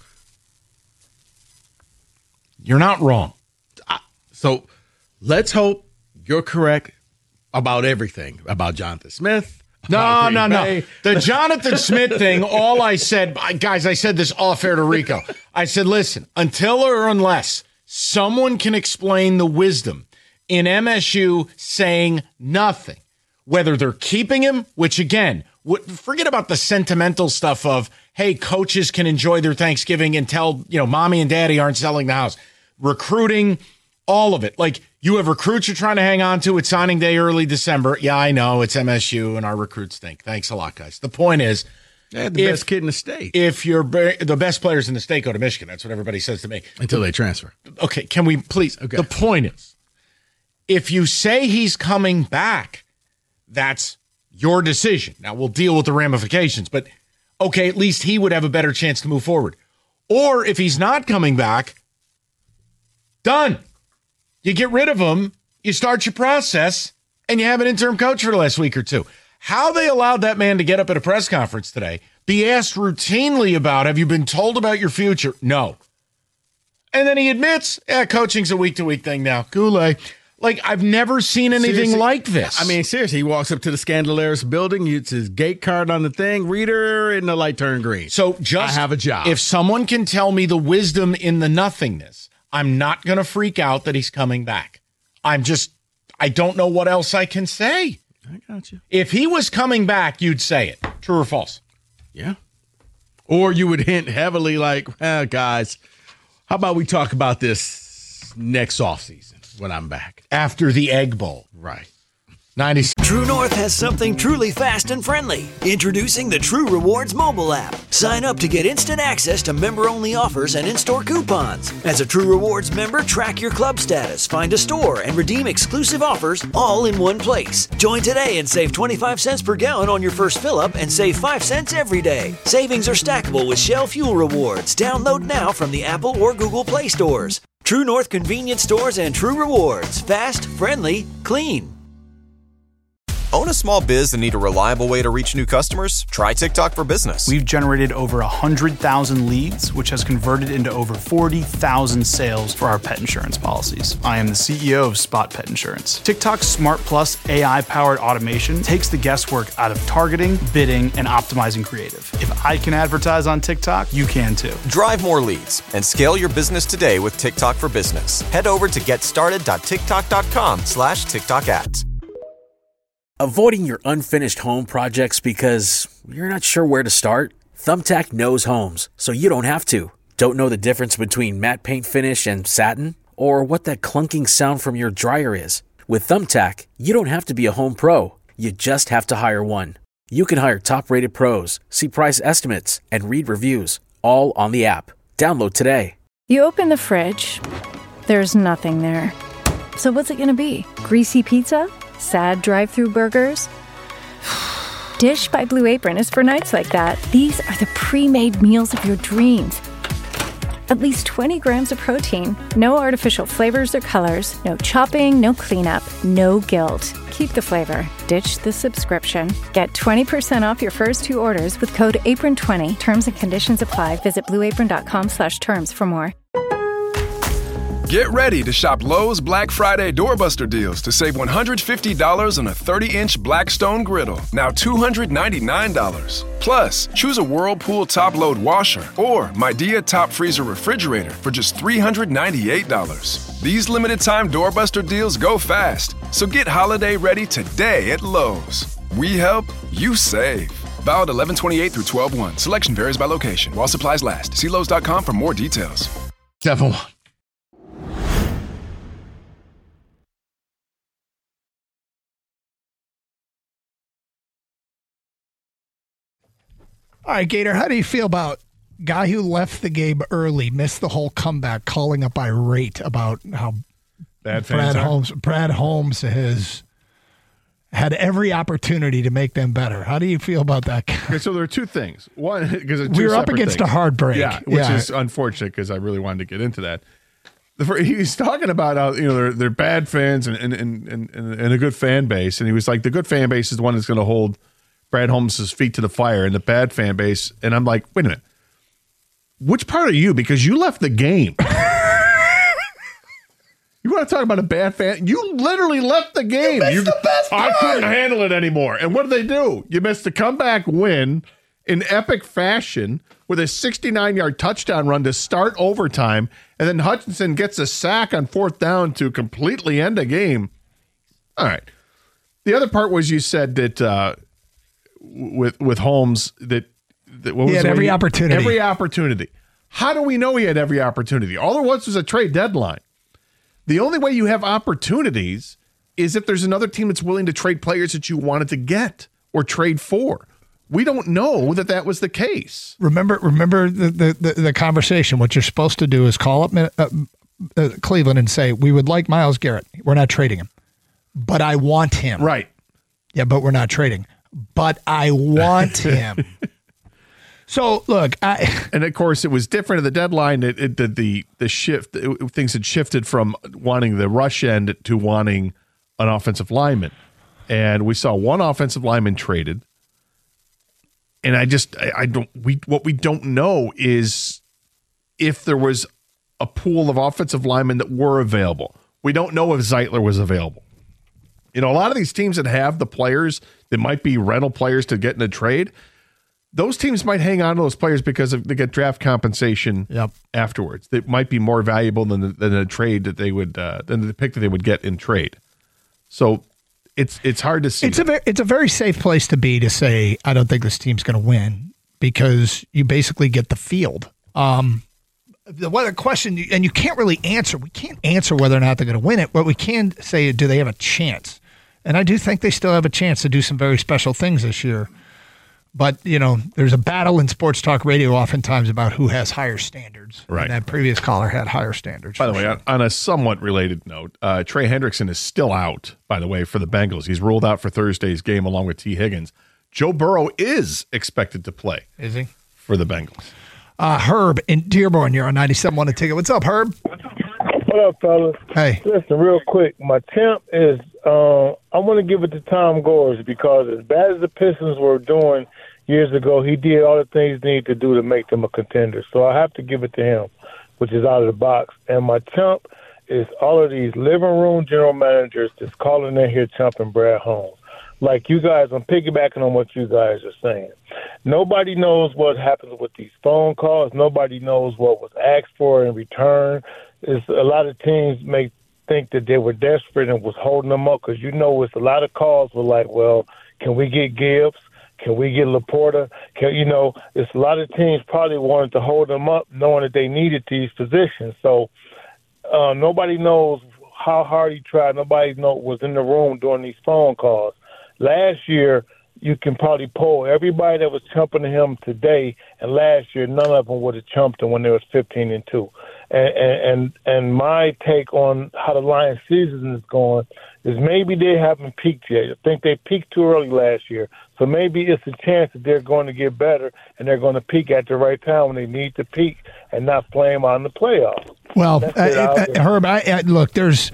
You're not wrong. So let's hope you're correct about everything, about Jonathan Smith. No. The Jonathan Smith thing, all I said, guys, I said this off air to Rico. I said, listen, until or unless someone can explain the wisdom in MSU saying nothing, whether they're keeping him, which again, forget about the sentimental stuff of, hey, coaches can enjoy their Thanksgiving and tell, mommy and daddy aren't selling the house. Recruiting, all of it. Like, you have recruits you're trying to hang on to at signing day early December. Yeah, I know. It's MSU and our recruits stink. Thanks a lot, guys. The point is, the best kid in the state. If you're the best players in the state go to Michigan. That's what everybody says to me. Until they transfer. Okay, can we please? Okay. The point is, if you say he's coming back, that's your decision. Now, we'll deal with the ramifications, but okay, at least he would have a better chance to move forward. Or if he's not coming back, done. You get rid of him, you start your process, and you have an interim coach for the last week or two. How they allowed that man to get up at a press conference today, be asked routinely about, have you been told about your future? No. And then he admits, coaching's a week-to-week thing now. Goulet. Like, I've never seen anything like this. I mean, seriously, he walks up to the Scandalaris building, it's his gate card on the thing, reader, and the light turned green. So I have a job. If someone can tell me the wisdom in the nothingness, I'm not going to freak out that he's coming back. I don't know what else I can say. I got you. If he was coming back, you'd say it. True or false? Yeah. Or you would hint heavily like, guys, how about we talk about this next offseason when I'm back? After the Egg Bowl. Right. 90. True North has something truly fast and friendly. Introducing the True Rewards mobile app. Sign up to get instant access to member-only offers and in-store coupons. As a True Rewards member, track your club status, find a store, and redeem exclusive offers all in one place. Join today and save 25 cents per gallon on your first fill-up and save 5 cents every day. Savings are stackable with Shell Fuel Rewards. Download now from the Apple or Google Play stores. True North convenience stores and True Rewards. Fast, friendly, clean. Own a small biz and need a reliable way to reach new customers? Try TikTok for Business. We've generated over 100,000 leads, which has converted into over 40,000 sales for our pet insurance policies. I am the CEO of Spot Pet Insurance. TikTok's Smart Plus AI-powered automation takes the guesswork out of targeting, bidding, and optimizing creative. If I can advertise on TikTok, you can too. Drive more leads and scale your business today with TikTok for Business. Head over to getstarted.tiktok.com/TikTok ads. Avoiding your unfinished home projects because you're not sure where to start? Thumbtack knows homes, so you don't have to. Don't know the difference between matte paint finish and satin? Or what that clunking sound from your dryer is? With Thumbtack, you don't have to be a home pro. You just have to hire one. You can hire top-rated pros, see price estimates, and read reviews, all on the app. Download today. You open the fridge. There's nothing there. So what's it going to be? Greasy pizza? Sad drive-through burgers? Dish by Blue Apron is for nights like that. These are the pre-made meals of your dreams. At least 20 grams of protein, no artificial flavors or colors, no chopping, no cleanup, no guilt. Keep the flavor. Ditch the subscription. Get 20% off your first 2 orders with code APRON20. Terms and conditions apply. Visit blueapron.com/terms for more. Get ready to shop Lowe's Black Friday Doorbuster deals to save $150 on a 30-inch Blackstone griddle, now $299. Plus, choose a Whirlpool top-load washer or Midea top freezer refrigerator for just $398. These limited-time Doorbuster deals go fast, so get holiday ready today at Lowe's. We help, you save. Valid 11/28 through 12/1. Selection varies by location. While supplies last. See Lowe's.com for more details. 7-1. All right, Gator, how do you feel about guy who left the game early, missed the whole comeback, calling up irate about how bad Brad Holmes has had every opportunity to make them better. How do you feel about that guy? Okay, so there are two things. One, because we were up against a hard break. Yeah, which is unfortunate because I really wanted to get into that. He's talking about how they're bad fans and a good fan base, and he was like, the good fan base is the one that's going to hold Brad Holmes' feet to the fire, and the bad fan base. And I'm like, wait a minute, which part are you? Because you left the game. You want to talk about a bad fan? You literally left the game. The best part. I couldn't handle it anymore. And what did they do? You missed the comeback win in epic fashion with a 69-yard touchdown run to start overtime, and then Hutchinson gets a sack on 4th down to completely end the game. All right. The other part was you said that with Holmes that what he had every opportunity. Every opportunity. How do we know he had every opportunity? All there was a trade deadline. The only way you have opportunities is if there's another team that's willing to trade players that you wanted to get or trade for. We don't know that was the case. Remember the conversation. What you're supposed to do is call up Cleveland and say, we would like Myles Garrett. We're not trading him, but I want him. Right. Yeah, but we're not trading. But I want him. So look, and of course it was different at the deadline. The shift, things had shifted from wanting the rush end to wanting an offensive lineman, and we saw one offensive lineman traded. And what we don't know is if there was a pool of offensive linemen that were available. We don't know if Zeitler was available. A lot of these teams that have the players that might be rental players to get in a trade, those teams might hang on to those players because they get draft compensation afterwards. That might be more valuable than a trade that they would than the pick that they would get in trade. So it's hard to see. It's a very safe place to be to say I don't think this team's going to win because you basically get the field. The other question, and you can't really answer. We can't answer whether or not they're going to win it. But we can say, do they have a chance? And I do think they still have a chance to do some very special things this year. But, there's a battle in sports talk radio oftentimes about who has higher standards. Right. And that previous caller had higher standards. By the way, on a somewhat related note, Trey Hendrickson is still out, by the way, for the Bengals. He's ruled out for Thursday's game along with T. Higgins. Joe Burrow is expected to play. Is he? For the Bengals. Herb in Dearborn, you're on 97.1 The Ticket. What's up, Herb? What up, fellas? Hey. Listen, real quick. My temp is I want to give it to Tom Gores because as bad as the Pistons were doing years ago, he did all the things he needed to do to make them a contender. So I have to give it to him, which is out of the box. And my temp is all of these living room general managers just calling in here chumping Brad Holmes. Like you guys, I'm piggybacking on what you guys are saying. Nobody knows what happens with these phone calls. Nobody knows what was asked for in return. A lot of teams may think that they were desperate and was holding them up because it's a lot of calls were like, well, can we get Gibbs? Can we get Laporta? It's a lot of teams probably wanted to hold them up knowing that they needed these positions. So nobody knows how hard he tried. Nobody was in the room during these phone calls. Last year, you can probably poll everybody that was chumping him today, and last year none of them would have chumped him when they was 15-2. And my take on how the Lions season is going is maybe they haven't peaked yet. I think they peaked too early last year. So maybe it's a chance that they're going to get better and they're going to peak at the right time when they need to peak and not flame on the playoffs. Well, Herb, look, there's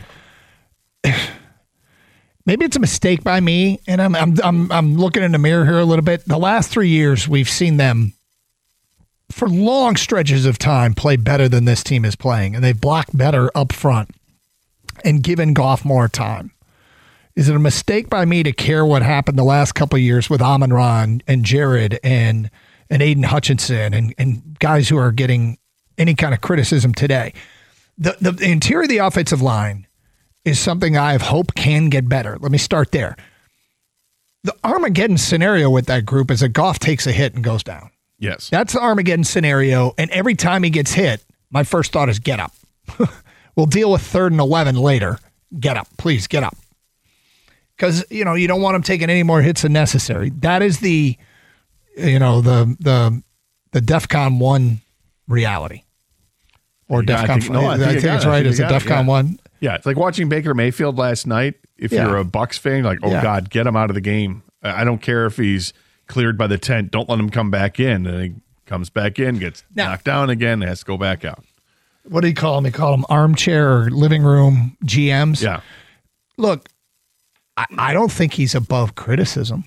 maybe it's a mistake by me, and I'm looking in the mirror here a little bit. The last 3 years, we've seen them for long stretches of time play better than this team is playing, and they've blocked better up front and given Goff more time. Is it a mistake by me to care what happened the last couple of years with Amon-Ra and Jared and Aiden Hutchinson and guys who are getting any kind of criticism today? The interior of the offensive line is something I have hope can get better. Let me start there. The Armageddon scenario with that group is that Goff takes a hit and goes down. Yes. That's the Armageddon scenario, and every time he gets hit, my first thought is get up. We'll deal with 3rd and 11 later. Get up. Please get up. Because, you don't want him taking any more hits than necessary. That is the DEFCON 1 reality. Or DEFCON 5. I think it's right. It's a DEFCON 1. Yeah, it's like watching Baker Mayfield last night. If you're a Bucs fan, you're like, God, get him out of the game. I don't care if he's cleared by the tent. Don't let him come back in. And he comes back in, gets knocked down again, has to go back out. What do you call them? They call them armchair or living room GMs. Yeah. Look, I don't think he's above criticism.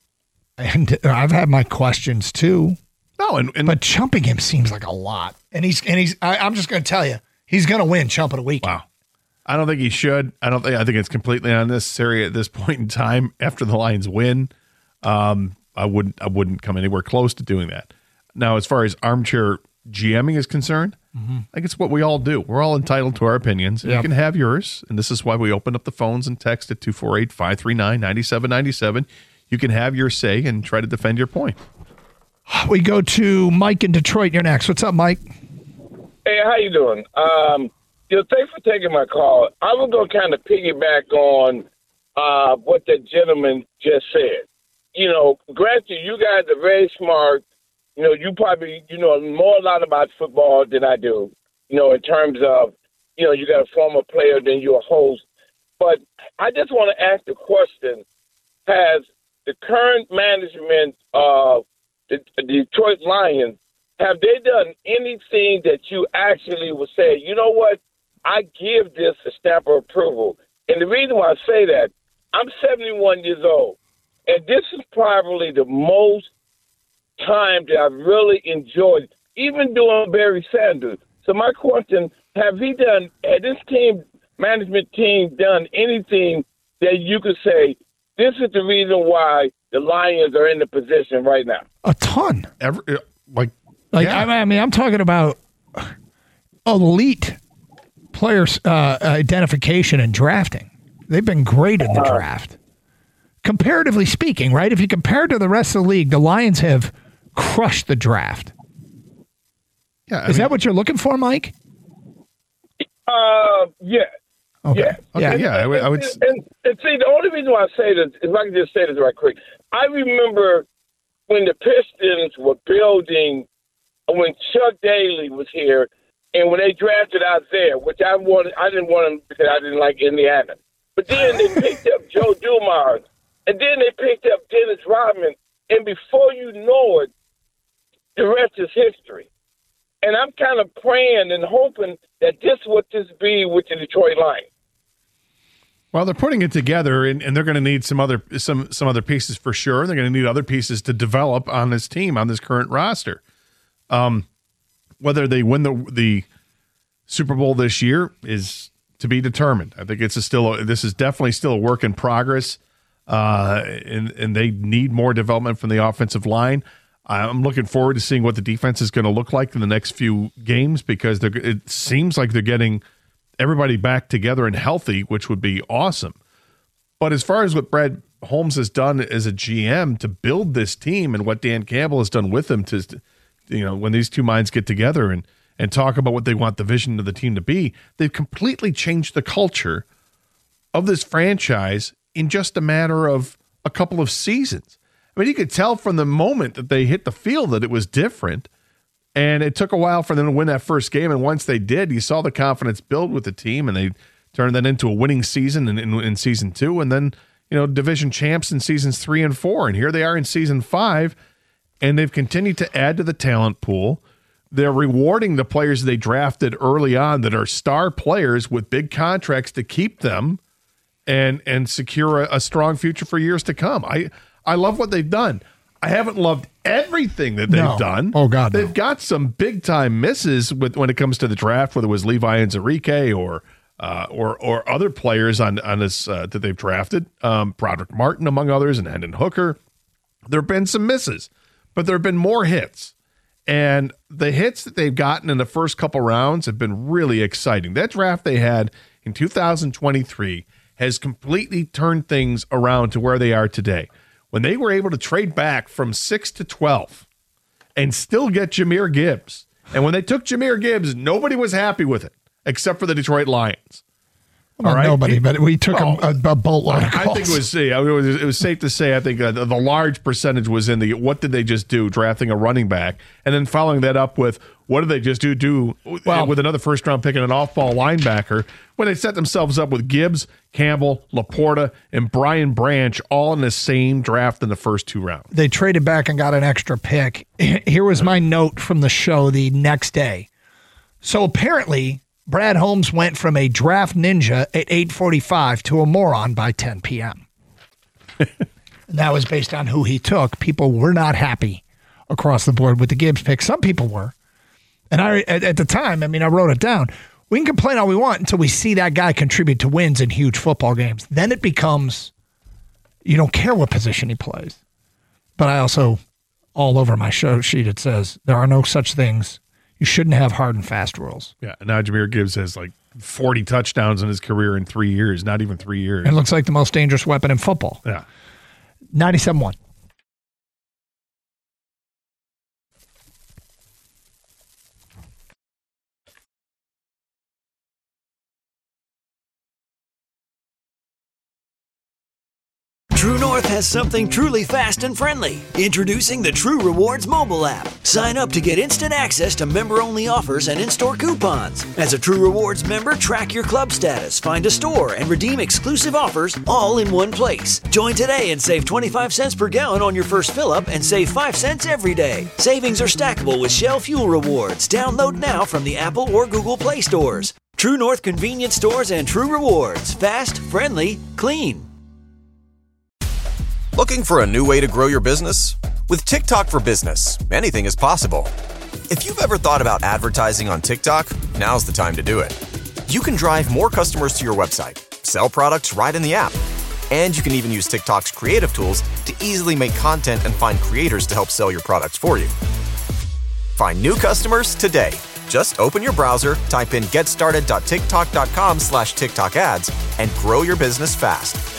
And I've had my questions too. No, but chumping him seems like a lot. And I'm just going to tell you, he's going to win chumping a weekend. Wow. I don't think he should. I think it's completely unnecessary at this point in time after the Lions win. I wouldn't come anywhere close to doing that. Now, as far as armchair GMing is concerned, I think it's what we all do. We're all entitled to our opinions. You can have yours, and this is why we open up the phones and text at 248-539-9797. You can have your say and try to defend your point. We go to Mike in Detroit. You're next. What's up, Mike? Hey, how you doing? Thanks for taking my call. I was going to kind of piggyback on what the gentleman just said. Granted, you guys are very smart. You probably, a lot about football than I do, in terms of, you got a former player, then you're a host. But I just want to ask the question, has the current management of the Detroit Lions, have they done anything that you actually would say, you know what, I give this a stamp of approval? And the reason why I say that, I'm 71 years old, and this is probably the most time that I've really enjoyed, even doing Barry Sanders. So my question, has this management team done anything that you could say, this is the reason why the Lions are in the position right now? A ton. I'm talking about elite players identification and drafting. They've been great in the draft. Comparatively speaking, right? If you compare it to the rest of the league, the Lions have crushed the draft. Yeah, Is that what you're looking for, Mike? Yeah. Okay. Yeah. Okay, yeah. I would. And see, the only reason why I say this, if I can just say this right quick, I remember when the Pistons were building, when Chuck Daly was here, and when they drafted Isaiah, which I didn't want him because I didn't like Indiana. But then they picked up Joe Dumars, and then they picked up Dennis Rodman, and before you know it, the rest is history. And I'm kind of praying and hoping that this would just be with the Detroit Lions. Well, they're putting it together, and they're going to need some other pieces for sure. They're going to need other pieces to develop on this team, on this current roster. Whether they win the Super Bowl this year is to be determined. I think this is definitely still a work in progress, and they need more development from the offensive line. I'm looking forward to seeing what the defense is going to look like in the next few games, because it seems like they're getting everybody back together and healthy, which would be awesome. But as far as what Brad Holmes has done as a GM to build this team, and what Dan Campbell has done with them to, when these two minds get together and talk about what they want the vision of the team to be, they've completely changed the culture of this franchise in just a matter of a couple of seasons. I mean, you could tell from the moment that they hit the field that it was different, and it took a while for them to win that first game. And once they did, you saw the confidence build with the team, and they turned that into a winning season in season 2, and then division champs in seasons 3 and 4. And here they are in season 5, and they've continued to add to the talent pool. They're rewarding the players they drafted early on that are star players with big contracts to keep them and secure a strong future for years to come. I love what they've done. I haven't loved everything that they've done. Oh, God, they've got some big-time misses when it comes to the draft, whether it was Levi Anzarike or other players on this that they've drafted, Broderick Martin, among others, and Hendon Hooker. There have been some misses, but there have been more hits. And the hits that they've gotten in the first couple rounds have been really exciting. That draft they had in 2023 has completely turned things around to where they are today. when they were able to trade back from 6 to 12 and still get Jahmyr Gibbs. And when they took Jahmyr Gibbs, nobody was happy with it except for the Detroit Lions. Well, all right? Nobody, but we took a boatload of calls. I think it was safe to say, I think the large percentage was in the what did they just do, drafting a running back, and then following that up with what did they just do with another first-round pick and an off-ball linebacker when they set themselves up with Gibbs, Campbell, Laporta, and Brian Branch all in the same draft in the first 2 rounds. They traded back and got an extra pick. Here was my note from the show the next day. So apparently Brad Holmes went from a draft ninja at 8:45 to a moron by 10 p.m. And that was based on who he took. People were not happy across the board with the Gibbs pick. Some people were. And I, at the time, I wrote it down. We can complain all we want until we see that guy contribute to wins in huge football games. Then it becomes, you don't care what position he plays. But I also, all over my show sheet, it says there are no such things. You shouldn't have hard and fast rules. Yeah, now Jahmyr Gibbs has like 40 touchdowns in his career in 3 years, not even 3 years. It looks like the most dangerous weapon in football. Yeah. 97-1. True North has something truly fast and friendly. Introducing the True Rewards mobile app. Sign up to get instant access to member-only offers and in-store coupons. As a True Rewards member, track your club status, find a store, and redeem exclusive offers all in one place. Join today and save 25 cents per gallon on your first fill-up and save 5 cents every day. Savings are stackable with Shell Fuel Rewards. Download now from the Apple or Google Play stores. True North convenience stores and True Rewards. Fast, friendly, clean. Looking for a new way to grow your business? With TikTok for Business, anything is possible. If you've ever thought about advertising on TikTok, now's the time to do it. You can drive more customers to your website, sell products right in the app, and you can even use TikTok's creative tools to easily make content and find creators to help sell your products for you. Find new customers today. Just open your browser, type in getstarted.tiktok.com/TikTok ads, and grow your business fast.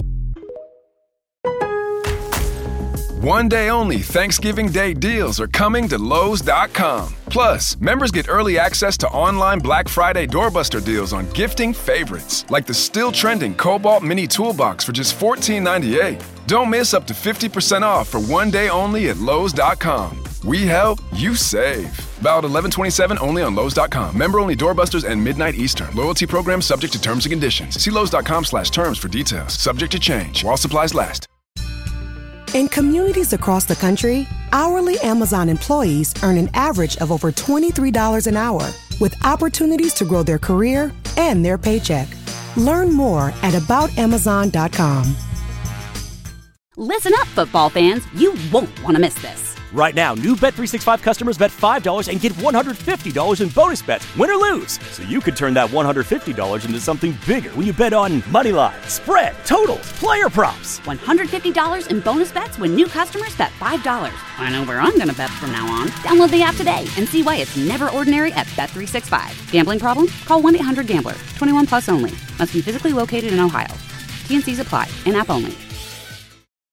One day only Thanksgiving Day deals are coming to Lowe's.com. Plus, members get early access to online Black Friday doorbuster deals on gifting favorites, like the still trending Cobalt Mini Toolbox for just $14.98. Don't miss up to 50% off for one day only at Lowe's.com. We help, you save. Valid 11/27 only on Lowe's.com. Member only doorbusters and midnight Eastern. Loyalty program subject to terms and conditions. See Lowe's.com/terms for details. Subject to change while supplies last. In communities across the country, hourly Amazon employees earn an average of over $23 an hour, with opportunities to grow their career and their paycheck. Learn more at aboutamazon.com. Listen up, football fans. You won't want to miss this. Right now, new Bet365 customers bet $5 and get $150 in bonus bets, win or lose. So you could turn that $150 into something bigger when you bet on money line, spread, totals, player props. $150 in bonus bets when new customers bet $5. I know where I'm going to bet from now on. Download the app today and see why it's never ordinary at Bet365. Gambling problem? Call 1-800-GAMBLER. 21 plus only. Must be physically located in Ohio. T&Cs apply. In-app only.